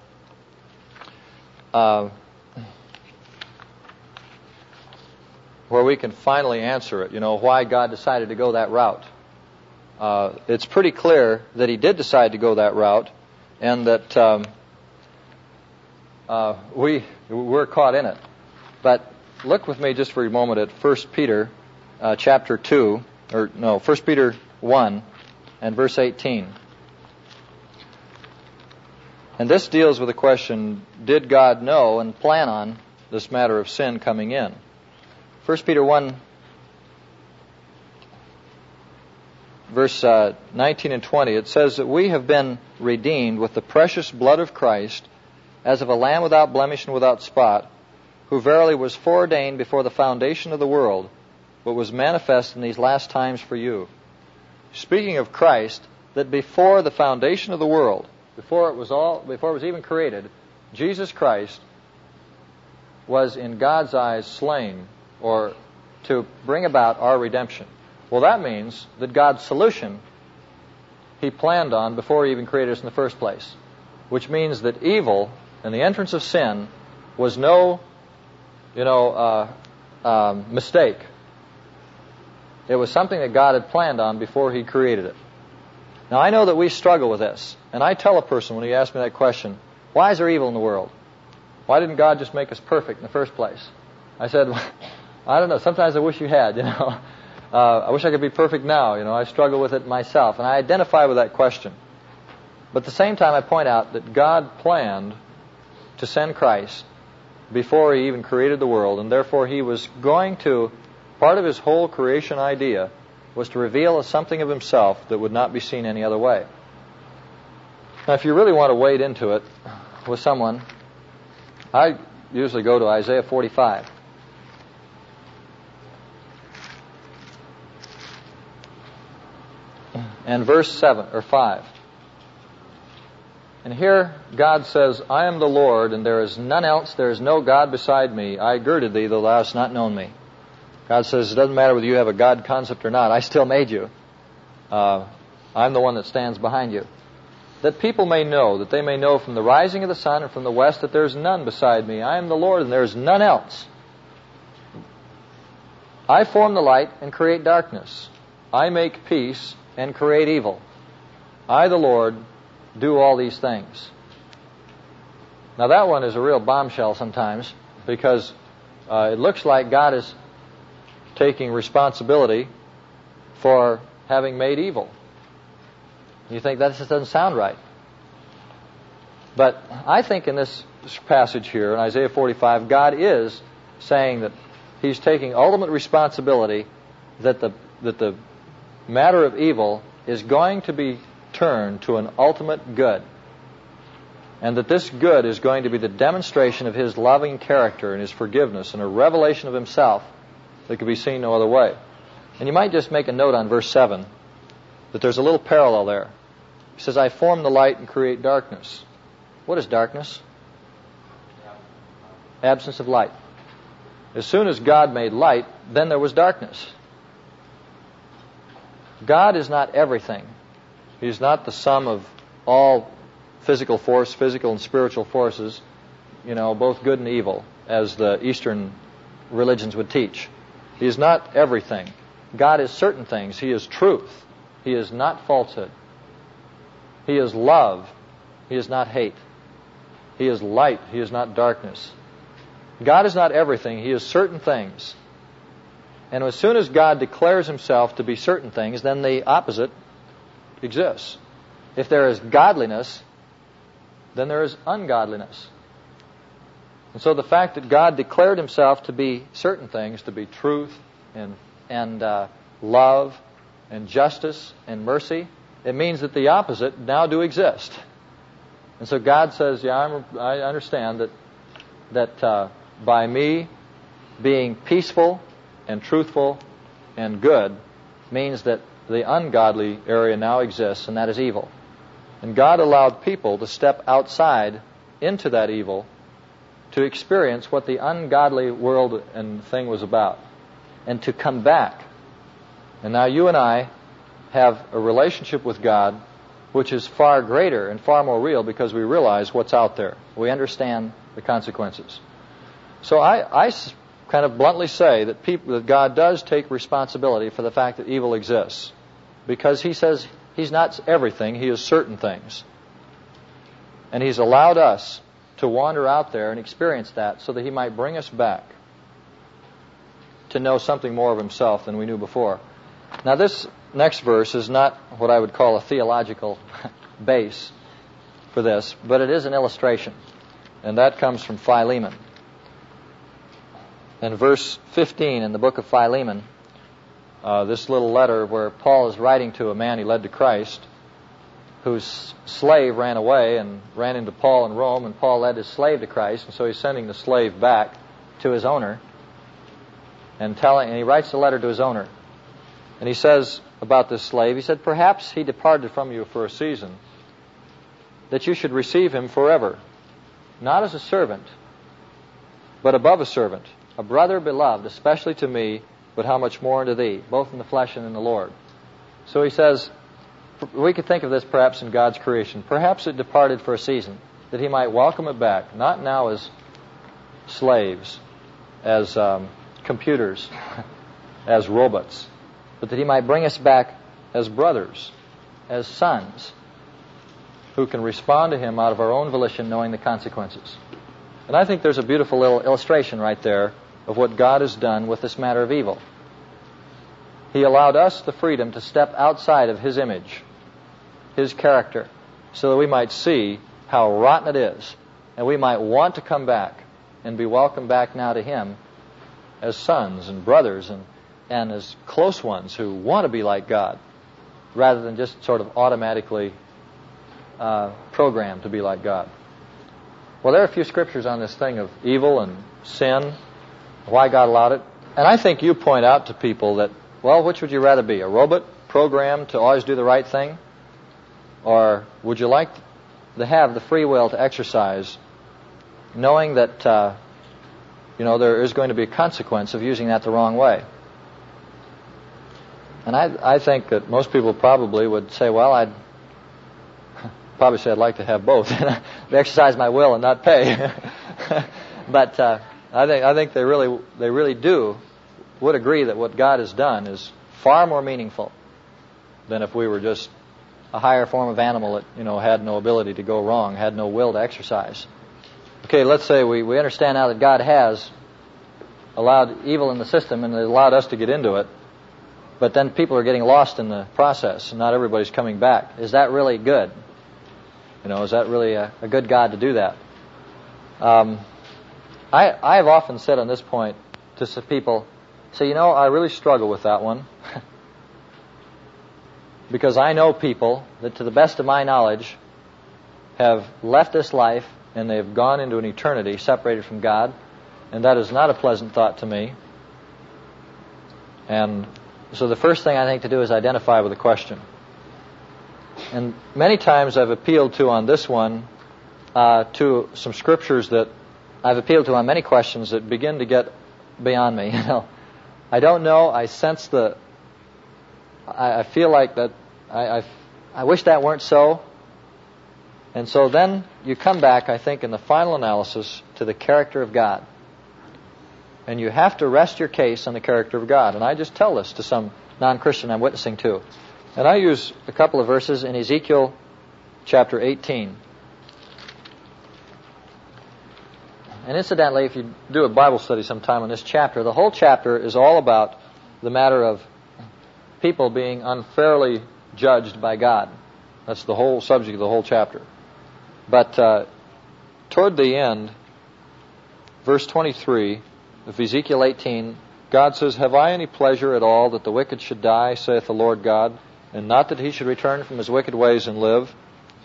uh, where we can finally answer it, you know, why God decided to go that route. Uh, it's pretty clear that He did decide to go that route, and that um, uh, we, we're caught in it. But look with me just for a moment at First Peter uh, chapter two, or no, First Peter one and verse eighteen. And this deals with the question, did God know and plan on this matter of sin coming in? First Peter one, verse uh, nineteen and twenty, it says that we have been redeemed with the precious blood of Christ, as of a lamb without blemish and without spot, who verily was foreordained before the foundation of the world, but was manifest in these last times for you. Speaking of Christ, that before the foundation of the world, before it was all, before it was even created, Jesus Christ was in God's eyes slain, or to bring about our redemption. Well, that means that God's solution He planned on before He even created us in the first place, which means that evil and the entrance of sin was no, you know, uh, um, mistake. It was something that God had planned on before He created it. Now, I know that we struggle with this, and I tell a person when he asks me that question, why is there evil in the world? Why didn't God just make us perfect in the first place? I said, I don't know, sometimes I wish you had, you know. Uh, I wish I could be perfect now. You know, I struggle with it myself, and I identify with that question. But at the same time, I point out that God planned to send Christ before He even created the world, and therefore He was going to, part of His whole creation idea was to reveal something of Himself that would not be seen any other way. Now, if you really want to wade into it with someone, I usually go to Isaiah forty-five. And verse seven or five. And here God says, I am the Lord, and there is none else, there is no God beside me. I girded thee, though thou hast not known me. God says, it doesn't matter whether you have a God concept or not, I still made you. Uh, I'm the one that stands behind you. that people may know, that they may know from the rising of the sun and from the west that there is none beside me. I am the Lord, and there is none else. I form the light and create darkness. I make peace and create evil. I, the Lord, do all these things. Now that one is a real bombshell sometimes, because uh, it looks like God is taking responsibility for having made evil. You think that just doesn't sound right. But I think in this passage here, in Isaiah forty-five, God is saying that He's taking ultimate responsibility that the that the matter of evil is going to be turned to an ultimate good. And that this good is going to be the demonstration of His loving character and His forgiveness and a revelation of Himself that could be seen no other way. And you might just make a note on verse seven that there's a little parallel there. He says, I form the light and create darkness. What is darkness? Absence of light. As soon as God made light, then there was darkness. God is not everything. He's not the sum of all physical force, physical and spiritual forces, you know, both good and evil, as the Eastern religions would teach. He is not everything. God is certain things. He is truth. He is not falsehood. He is love. He is not hate. He is light. He is not darkness. God is not everything. He is certain things. And as soon as God declares Himself to be certain things, then the opposite exists. If there is godliness, then there is ungodliness. And so the fact that God declared Himself to be certain things, to be truth and and uh, love and justice and mercy, it means that the opposite now do exist. And so God says, yeah, I'm, I understand that that uh, by me being peaceful and truthful and good means that the ungodly area now exists, and that is evil. And God allowed people to step outside into that evil to experience what the ungodly world and thing was about, and to come back. And now you and I have a relationship with God which is far greater and far more real because we realize what's out there. We understand the consequences. So I, I kind of bluntly say that people, that God does take responsibility for the fact that evil exists, because He says He's not everything, He is certain things. And He's allowed us to wander out there and experience that so that He might bring us back to know something more of Himself than we knew before. Now this next verse is not what I would call a theological base for this, but it is an illustration. And that comes from Philemon. In verse fifteen in the book of Philemon, uh, this little letter where Paul is writing to a man he led to Christ, whose slave ran away and ran into Paul in Rome, and Paul led his slave to Christ, and so he's sending the slave back to his owner, and telling, and he writes the letter to his owner. And he says about this slave, he said, perhaps he departed from you for a season, that you should receive him forever, not as a servant, but above a servant, a brother beloved, especially to me, but how much more unto thee, both in the flesh and in the Lord. So he says, we could think of this perhaps in God's creation. Perhaps it departed for a season, that He might welcome it back, not now as slaves, as um, computers, as robots, but that He might bring us back as brothers, as sons, who can respond to Him out of our own volition, knowing the consequences. And I think there's a beautiful little illustration right there of what God has done with this matter of evil. He allowed us the freedom to step outside of His image, His character, so that we might see how rotten it is, and we might want to come back and be welcomed back now to Him as sons and brothers and, and as close ones who want to be like God, rather than just sort of automatically uh, programmed to be like God. Well, there are a few scriptures on this thing of evil and sin, why God allowed it. And I think you point out to people that, well, which would you rather be, a robot programmed to always do the right thing? Or would you like to have the free will to exercise, knowing that, uh, you know, there is going to be a consequence of using that the wrong way? And I, I think that most people probably would say, well, I'd probably say I'd like to have both. Exercise my will and not pay. But uh, I think I think they really they really do would agree that what God has done is far more meaningful than if we were just a higher form of animal that, you know, had no ability to go wrong, had no will to exercise. Okay, let's say we, we understand now that God has allowed evil in the system and allowed us to get into it, but then people are getting lost in the process and not everybody's coming back. Is that really good? You know, is that really a, a good God to do that? Um, I I have often said on this point to some people, say, you know, I really struggle with that one. Because I know people that, to the best of my knowledge, have left this life and they've gone into an eternity separated from God, and that is not a pleasant thought to me. And so the first thing I think to do is identify with the question. And many times I've appealed to on this one uh, to some scriptures that I've appealed to on many questions that begin to get beyond me. You know, I don't know. I sense the. I, I feel like that. I, I I wish that weren't so. And so then you come back, I think, in the final analysis to the character of God. And you have to rest your case on the character of God. And I just tell this to some non-Christian I'm witnessing to. And I use a couple of verses in Ezekiel chapter eighteen. And incidentally, if you do a Bible study sometime on this chapter, the whole chapter is all about the matter of people being unfairly judged by God. That's the whole subject of the whole chapter. But uh, toward the end, verse twenty-three of Ezekiel eighteen, God says, "Have I any pleasure at all that the wicked should die, saith the Lord God, and not that he should return from his wicked ways and live?"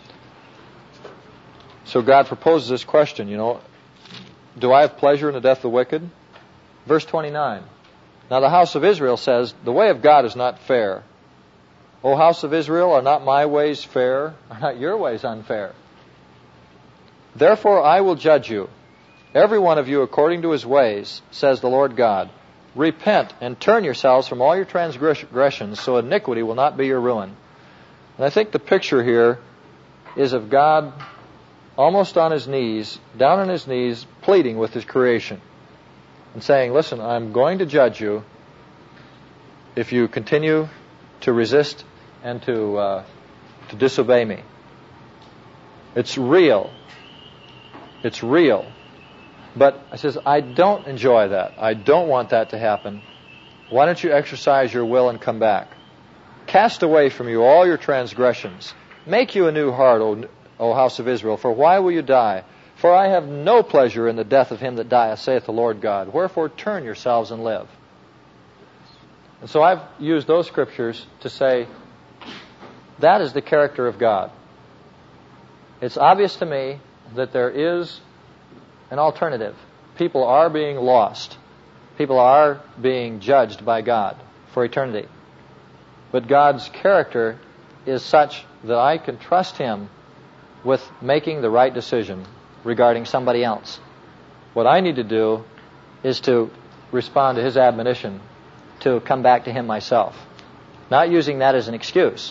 So God proposes this question, you know, do I have pleasure in the death of the wicked? Verse twenty-nine. Now the house of Israel says, "The way of God is not fair. O house of Israel, are not my ways fair? Are not your ways unfair? Therefore I will judge you, every one of you according to his ways, says the Lord God. Repent and turn yourselves from all your transgressions, so iniquity will not be your ruin." And I think the picture here is of God almost on his knees, down on his knees, pleading with his creation and saying, listen, I'm going to judge you if you continue to resist and to uh, to disobey me. It's real. It's real. But I says, I don't enjoy that. I don't want that to happen. Why don't you exercise your will and come back? Cast away from you all your transgressions. Make you a new heart, O, o house of Israel, for why will you die? For I have no pleasure in the death of him that dieth, saith the Lord God. Wherefore turn yourselves and live. And so I've used those scriptures to say, that is the character of God. It's obvious to me that there is an alternative. People are being lost. People are being judged by God for eternity. But God's character is such that I can trust him with making the right decision regarding somebody else. What I need to do is to respond to his admonition to come back to him myself. Not using that as an excuse,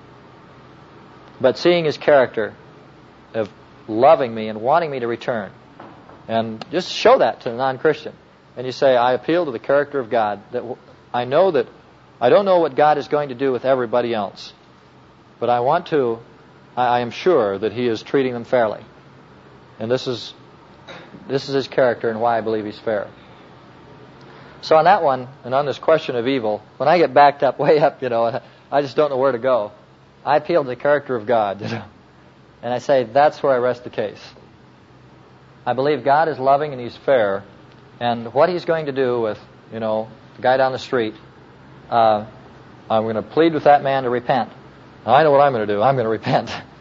but seeing his character of loving me and wanting me to return. And just show that to the non-Christian. And you say, I appeal to the character of God. That I know that I don't know what God is going to do with everybody else, but I want to, I, I am sure that he is treating them fairly. And this is this is his character and why I believe he's fair. So on that one, and on this question of evil, when I get backed up, way up, you know, I just don't know where to go, I appeal to the character of God, you know, and I say, that's where I rest the case. I believe God is loving and he's fair, and what he's going to do with, you know, the guy down the street, uh, I'm going to plead with that man to repent. Now, I know what I'm going to do. I'm going to repent.